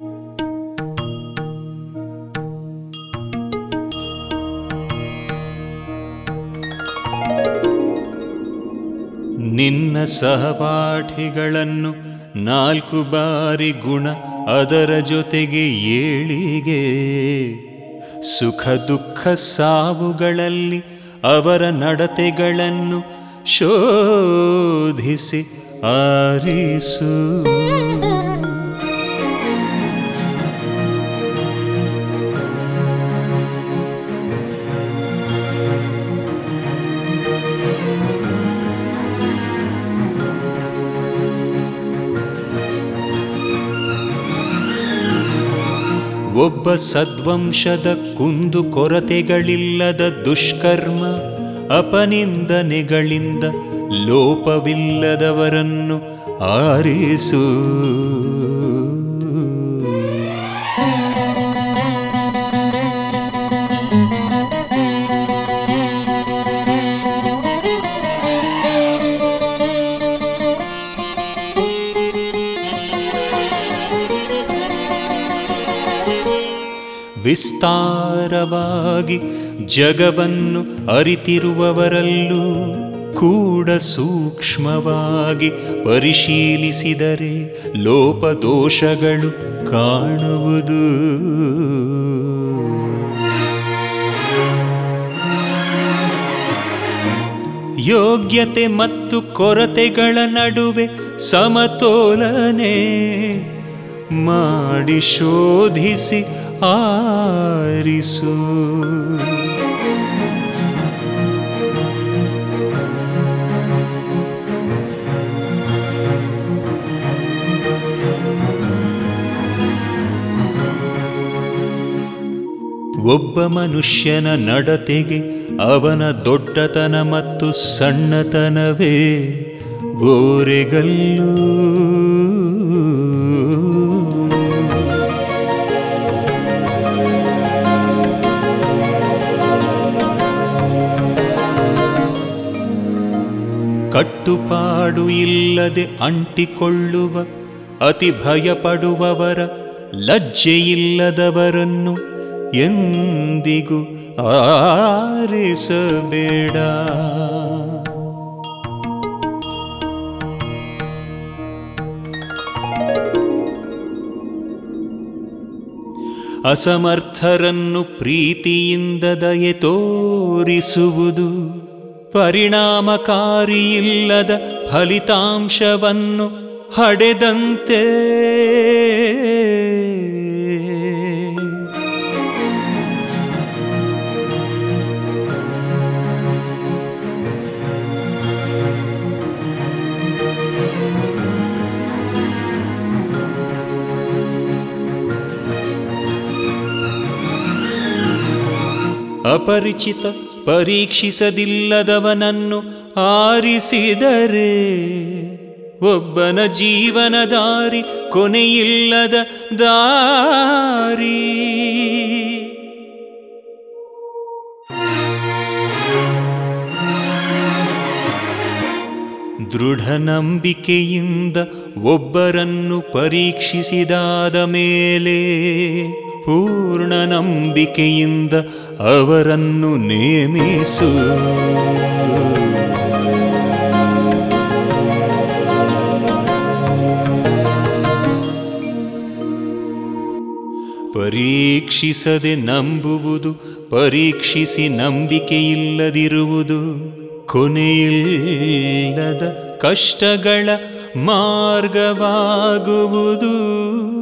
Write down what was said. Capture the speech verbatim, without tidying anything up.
ನಿನ್ನ ಸಹಪಾಠಿಗಳನ್ನು ನಾಲ್ಕು ಬಾರಿ ಗುಣ, ಅದರ ಜೊತೆಗೆ ಏಳಿಗೆ. ಸುಖ ದುಃಖ ಸಾವುಗಳಲ್ಲಿ ಅವರ ನಡತೆಗಳನ್ನು ಶೋಧಿಸಿ ಆರಿಸು. ಒಬ್ಬ ಸದ್ವಂಶದ ಕುಂದು ಕೊರತೆಗಳಿಲ್ಲದ ದುಷ್ಕರ್ಮ ಅಪನಿಂದನೆಗಳಿಂದ ಲೋಪವಿಲ್ಲದವರನ್ನು ಆರಿಸು. ವಿಸ್ತಾರವಾಗಿ ಜಗವನ್ನು ಅರಿತಿರುವವರಲ್ಲೂ ಕೂಡ ಸೂಕ್ಷ್ಮವಾಗಿ ಪರಿಶೀಲಿಸಿದರೆ ಲೋಪದೋಷಗಳು ಕಾಣುವುದು. ಯೋಗ್ಯತೆ ಮತ್ತು ಕೊರತೆಗಳ ನಡುವೆ ಸಮತೋಲನೆ ಮಾಡಿ ಶೋಧಿಸಿ ಆರಿಸು. ಒಬ್ಬ ಮನುಷ್ಯನ ನಡತೆಗೆ ಅವನ ದೊಡ್ಡತನ ಮತ್ತು ಸಣ್ಣತನವೇ ಓರೆಗಲ್ಲು. ಕಟ್ಟುಪಾಡು ಇಲ್ಲದೆ ಅಂಟಿಕೊಳ್ಳುವ ಅತಿ ಭಯಪಡುವವರ ಲಜ್ಜೆಯಿಲ್ಲದವರನ್ನು ಎಂದಿಗೂ ಆರಿಸಬೇಡ. ಅಸಮರ್ಥರನ್ನು ಪ್ರೀತಿಯಿಂದ ದಯೆ ತೋರಿಸುವುದು ಪರಿಣಾಮಕಾರಿಯಿಲ್ಲದ ಫಲಿತಾಂಶವನ್ನು ಹಡೆದಂತೆ. ಅಪರಿಚಿತ ಪರೀಕ್ಷಿಸದಿಲ್ಲದವನನ್ನು ಆರಿಸಿದರೆ ಒಬ್ಬನ ಜೀವನ ದಾರಿ ಕೊನೆಯಿಲ್ಲದ ದಾರಿ. ದೃಢ ನಂಬಿಕೆಯಿಂದ ಒಬ್ಬರನ್ನು ಪರೀಕ್ಷಿಸಿದಾದ ಮೇಲೆ ಪೂರ್ಣ ನಂಬಿಕೆಯಿಂದ ಅವರನ್ನು ನೇಮಿಸು. ಪರೀಕ್ಷಿಸದೆ ನಂಬುವುದು, ಪರೀಕ್ಷಿಸಿ ನಂಬಿಕೆಯಿಲ್ಲದಿರುವುದು ಕೊನೆಯಿಲ್ಲದ ಕಷ್ಟಗಳ ಮಾರ್ಗವಾಗುವುದು.